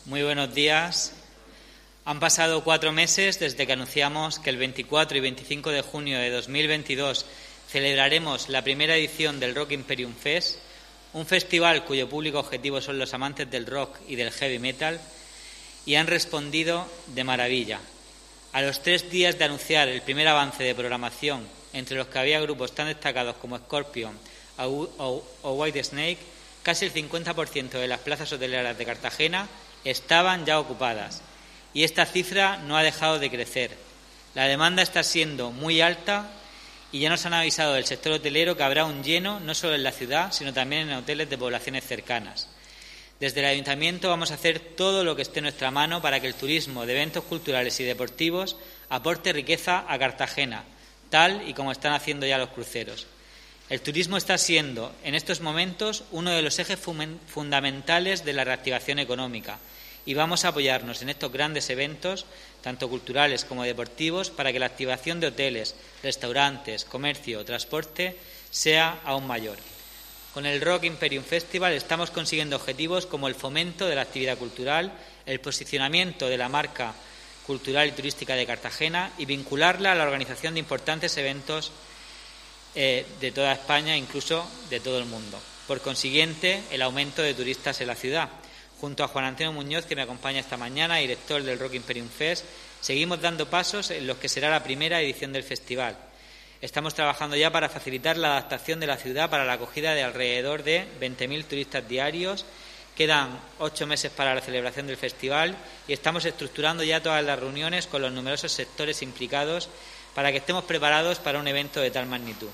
Muy buenos días. Han pasado 4 meses desde que anunciamos que el 24 y 25 de junio de 2022 celebraremos la primera edición del Rock Imperium Fest, un festival cuyo público objetivo son los amantes del rock y del heavy metal, y han respondido de maravilla. A los 3 días de anunciar el primer avance de programación, entre los que había grupos tan destacados como Scorpion o Whitesnake, casi el 50% de las plazas hoteleras de Cartagena estaban ya ocupadas, y esta cifra no ha dejado de crecer. La demanda está siendo muy alta y ya nos han avisado del sector hotelero que habrá un lleno no solo en la ciudad, sino también en hoteles de poblaciones cercanas. Desde el Ayuntamiento vamos a hacer todo lo que esté en nuestra mano para que el turismo de eventos culturales y deportivos aporte riqueza a Cartagena, tal y como están haciendo ya los cruceros. El turismo está siendo, en estos momentos, uno de los ejes fundamentales de la reactivación económica, y vamos a apoyarnos en estos grandes eventos, tanto culturales como deportivos, para que la activación de hoteles, restaurantes, comercio o transporte sea aún mayor. Con el Rock Imperium Festival estamos consiguiendo objetivos como el fomento de la actividad cultural, el posicionamiento de la marca cultural y turística de Cartagena y vincularla a la organización de importantes eventos de toda España, incluso de todo el mundo. Por consiguiente, el aumento de turistas en la ciudad. Junto a Juan Antonio Muñoz, que me acompaña esta mañana, director del Rock Imperium Fest, seguimos dando pasos en lo que será la primera edición del festival. Estamos trabajando ya para facilitar la adaptación de la ciudad para la acogida de alrededor de 20.000 turistas diarios. Quedan 8 meses para la celebración del festival y estamos estructurando ya todas las reuniones con los numerosos sectores implicados para que estemos preparados para un evento de tal magnitud.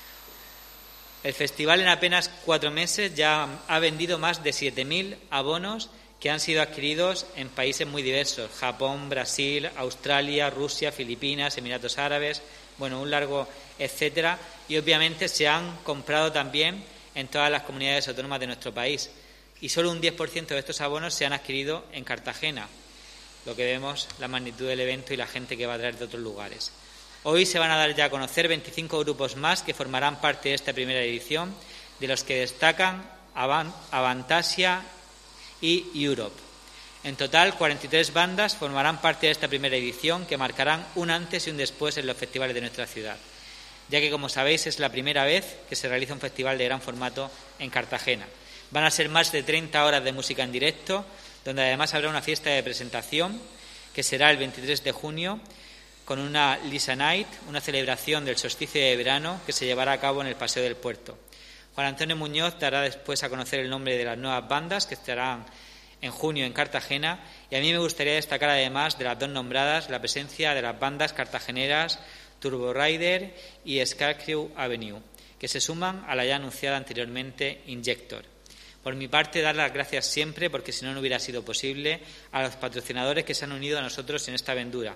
El festival en apenas 4 meses ya ha vendido más de 7.000 abonos que han sido adquiridos en países muy diversos: Japón, Brasil, Australia, Rusia, Filipinas, Emiratos Árabes, un largo etcétera, y obviamente se han comprado también en todas las comunidades autónomas de nuestro país, y solo un 10% de estos abonos se han adquirido en Cartagena, lo que vemos la magnitud del evento y la gente que va a traer de otros lugares. Hoy se van a dar ya a conocer 25 grupos más que formarán parte de esta primera edición, de los que destacan Avantasia y Europe. En total, 43 bandas formarán parte de esta primera edición, que marcarán un antes y un después en los festivales de nuestra ciudad, ya que, como sabéis, es la primera vez que se realiza un festival de gran formato en Cartagena. Van a ser más de 30 horas de música en directo, donde además habrá una fiesta de presentación, que será el 23 de junio, con una Lisa Night, una celebración del solsticio de verano que se llevará a cabo en el Paseo del Puerto. Juan Antonio Muñoz dará después a conocer el nombre de las nuevas bandas que estarán en junio en Cartagena, y a mí me gustaría destacar, además de las 2 nombradas, la presencia de las bandas cartageneras Turbo Rider y Scarecrow Avenue, que se suman a la ya anunciada anteriormente Injector. Por mi parte, dar las gracias siempre, porque si no, no hubiera sido posible, a los patrocinadores que se han unido a nosotros en esta aventura,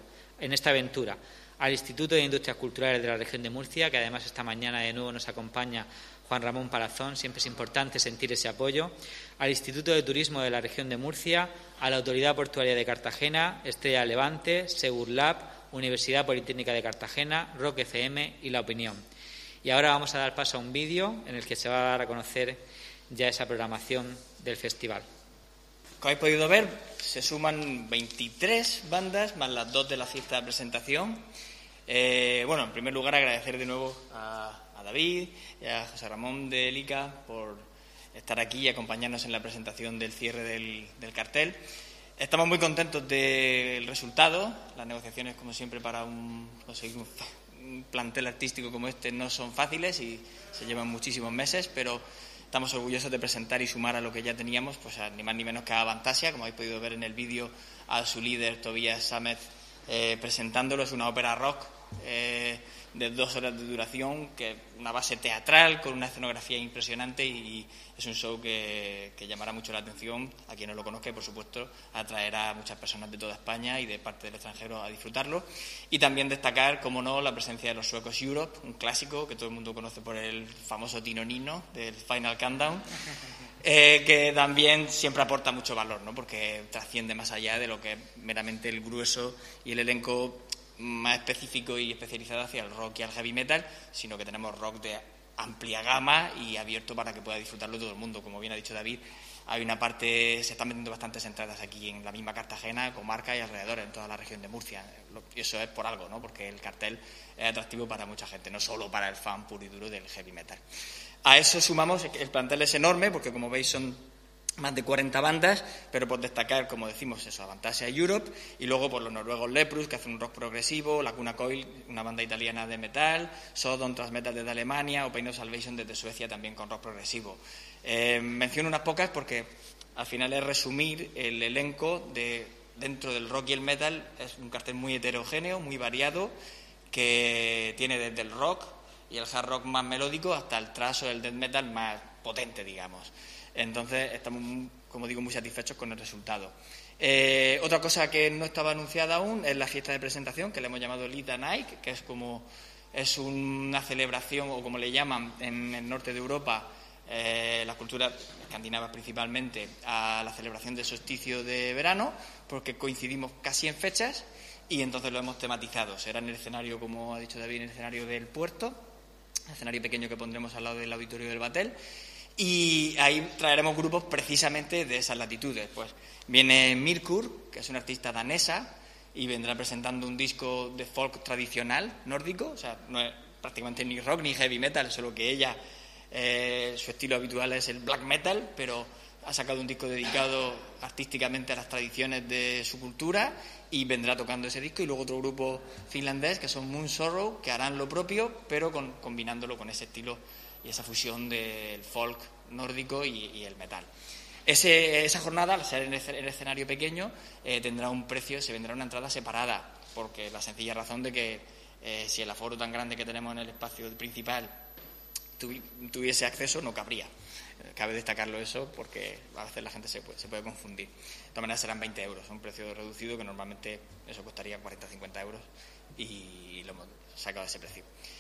al Instituto de Industrias Culturales de la Región de Murcia, que además esta mañana de nuevo nos acompaña Juan Ramón Palazón, siempre es importante sentir ese apoyo, al Instituto de Turismo de la Región de Murcia, a la Autoridad Portuaria de Cartagena, Estrella Levante, Segurlab, Universidad Politécnica de Cartagena, Rock FM y La Opinión. Y ahora vamos a dar paso a un vídeo en el que se va a dar a conocer ya esa programación del festival. Como habéis podido ver, se suman 23 bandas, más las 2 de la fiesta de presentación. En primer lugar, agradecer de nuevo a David y a José Ramón de Elica por estar aquí y acompañarnos en la presentación del cierre del cartel. Estamos muy contentos del resultado. Las negociaciones, como siempre, para conseguir un plantel artístico como este no son fáciles y se llevan muchísimos meses, pero estamos orgullosos de presentar y sumar a lo que ya teníamos, pues ni más ni menos que a Avantasia, como habéis podido ver en el vídeo, a su líder Tobias Sammet presentándolo. Es una ópera rock de 2 horas de duración, que es una base teatral con una escenografía impresionante, y es un show que llamará mucho la atención a quien no lo conozca, y por supuesto atraerá a muchas personas de toda España y de parte del extranjero a disfrutarlo. Y también destacar, como no, la presencia de los suecos Europe, un clásico que todo el mundo conoce por el famoso Tino Nino del Final Countdown, que también siempre aporta mucho valor, ¿no? Porque trasciende más allá de lo que es meramente el grueso y el elenco más específico y especializado hacia el rock y al heavy metal, sino que tenemos rock de amplia gama y abierto para que pueda disfrutarlo todo el mundo. Como bien ha dicho David, Hay una parte, se están vendiendo bastantes entradas aquí en la misma Cartagena, comarca y alrededor, en toda la región de Murcia. Y eso es por algo, ¿no? Porque el cartel es atractivo para mucha gente, no solo para el fan puro y duro del heavy metal. A eso sumamos, el plantel es enorme, porque como veis son más de 40 bandas, pero por destacar, como decimos, eso, Avantasia Europe, y luego por los noruegos Leprus, que hacen un rock progresivo, Lacuna Coil, una banda italiana de metal, Sodom Transmetal desde Alemania, o Pain of Salvation desde Suecia, también con rock progresivo. Menciono unas pocas porque al final es resumir el elenco dentro del rock y el metal. Es un cartel muy heterogéneo, muy variado, que tiene desde el rock y el hard rock más melódico hasta el thrash o el death metal más potente, digamos. Entonces estamos, como digo, muy satisfechos con el resultado. Otra cosa que no estaba anunciada aún es la fiesta de presentación, que le hemos llamado Lead the Night, que es una celebración, o como le llaman en el norte de Europa, la cultura escandinava principalmente, a la celebración del solsticio de verano, porque coincidimos casi en fechas, y entonces lo hemos tematizado. Será en el escenario, como ha dicho David, en el escenario del puerto, el escenario pequeño que pondremos al lado del auditorio del Batel, y ahí traeremos grupos precisamente de esas latitudes. Pues viene Mirkur, que es una artista danesa, y vendrá presentando un disco de folk tradicional nórdico, o sea, no es prácticamente ni rock ni heavy metal, solo que ella, su estilo habitual es el black metal, pero ha sacado un disco dedicado artísticamente a las tradiciones de su cultura, y vendrá tocando ese disco. Y luego otro grupo finlandés, que son Moon Sorrow, que harán lo propio, pero combinándolo con ese estilo y esa fusión del folk nórdico y el metal. Esa jornada, al ser en el escenario pequeño, tendrá un precio, se vendrá una entrada separada, porque la sencilla razón de que si el aforo tan grande que tenemos en el espacio principal tuviese acceso, no cabría. Cabe destacarlo eso, porque a veces la gente se puede confundir. De todas maneras serán 20 euros, un precio reducido, que normalmente eso costaría 40 o 50 euros, y lo hemos sacado a ese precio.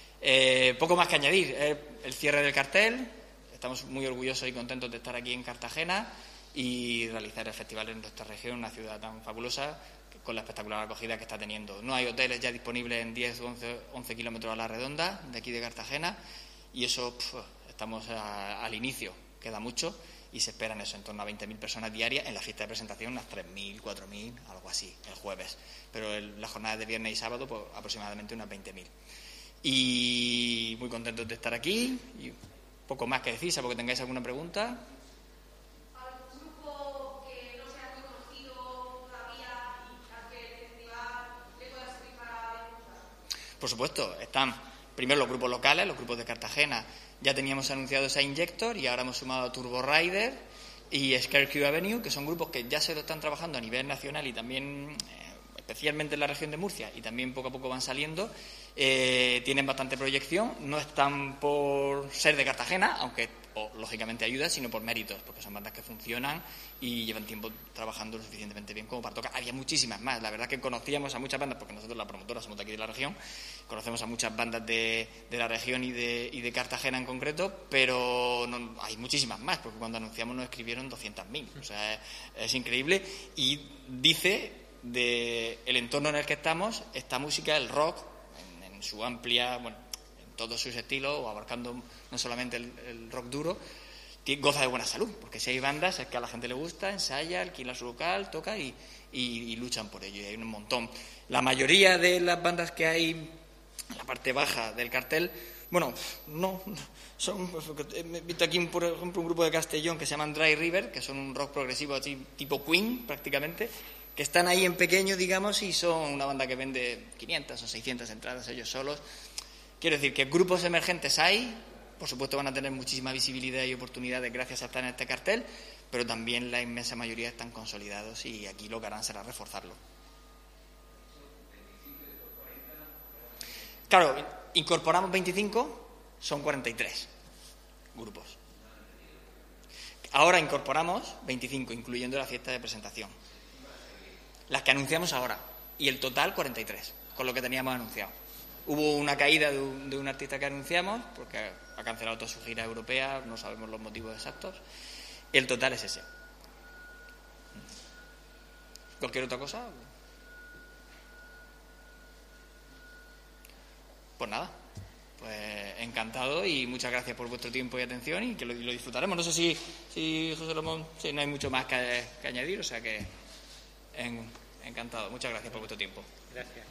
Poco más que añadir. El cierre del cartel. Estamos muy orgullosos y contentos de estar aquí en Cartagena y realizar el festival en nuestra región, una ciudad tan fabulosa, con la espectacular acogida que está teniendo. No hay hoteles ya disponibles en 10 o 11 kilómetros a la redonda de aquí de Cartagena, y eso estamos al inicio, queda mucho, y se esperan eso, en torno a 20.000 personas diarias. En la fiesta de presentación unas 3.000, 4.000, algo así, el jueves. Pero las jornadas de viernes y sábado, pues aproximadamente unas 20.000. Y muy contentos de estar aquí, y poco más que decir, salvo que tengáis alguna pregunta. ¿Algún grupo que no sea muy conocido todavía y al que el festival le pueda servir para impulsar? Por supuesto, están primero los grupos locales, los grupos de Cartagena. Ya teníamos anunciados a Injector, y ahora hemos sumado a Turbo Rider y Scarecrow Avenue, que son grupos que ya se lo están trabajando a nivel nacional y también especialmente en la región de Murcia, y también poco a poco van saliendo. Tienen bastante proyección, no están por ser de Cartagena, aunque lógicamente ayuda, sino por méritos, porque son bandas que funcionan y llevan tiempo trabajando lo suficientemente bien como para tocar. Había muchísimas más, la verdad que conocíamos a muchas bandas, porque nosotros la promotora somos de aquí de la región, conocemos a muchas bandas de la región y de Cartagena en concreto, pero no, hay muchísimas más, porque cuando anunciamos nos escribieron 200.000, o sea, es increíble. Y dice del entorno en el que estamos, esta música, el rock, en su amplia, bueno, en todos sus estilos, o abarcando no solamente el rock duro, goza de buena salud, porque si hay bandas es que a la gente le gusta, ensaya, alquila su local, toca y luchan por ello, y hay un montón. La mayoría de las bandas que hay en la parte baja del cartel, bueno, no son, he visto aquí por ejemplo un grupo de Castellón que se llaman Dry River, que son un rock progresivo así, tipo Queen prácticamente, que están ahí en pequeño, digamos, y son una banda que vende 500 o 600 entradas ellos solos. Quiero decir que grupos emergentes hay, por supuesto van a tener muchísima visibilidad y oportunidades gracias a estar en este cartel, pero también la inmensa mayoría están consolidados, y aquí lo que harán será reforzarlo. Claro, incorporamos 25, son 43 grupos. Ahora incorporamos 25, incluyendo la fiesta de presentación. Las que anunciamos ahora, y el total 43, con lo que teníamos anunciado. Hubo una caída de un artista que anunciamos, porque ha cancelado toda su gira europea, no sabemos los motivos exactos. El total es ese. ¿Cualquier otra cosa? Pues nada, Pues encantado y muchas gracias por vuestro tiempo y atención y que lo disfrutaremos. No sé si José Ramón, si no hay mucho más que añadir, o sea que encantado. Muchas gracias por vuestro tiempo. Gracias.